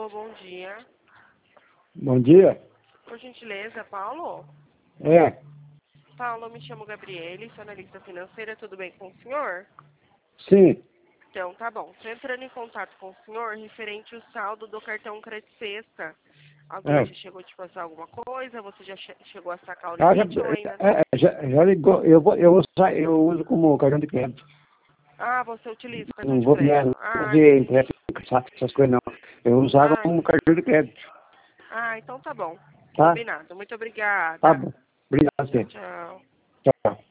Alô, bom dia. Bom dia. Por gentileza, Paulo? É, Paulo, eu me chamo Gabriele, sou analista financeira, tudo bem com o senhor? sim. Então, tá bom. Estou entrando em contato com o senhor referente ao saldo do cartão Crédito Sexta. Alguém É. já chegou a te passar alguma coisa? Você já chegou a sacar o Ah, limite ou ainda? já ligou. Eu uso como cartão de crédito. Ah, você utiliza o cartão Não de vou me crédito. Ah, fazer entendi. empréstimo, sabe, essas coisas não. Eu usava Ah, como cartão de crédito. então tá bom. Tá? Combinado. Muito Tá obrigada. bom. Obrigado, Tchau, você. tchau. Tchau.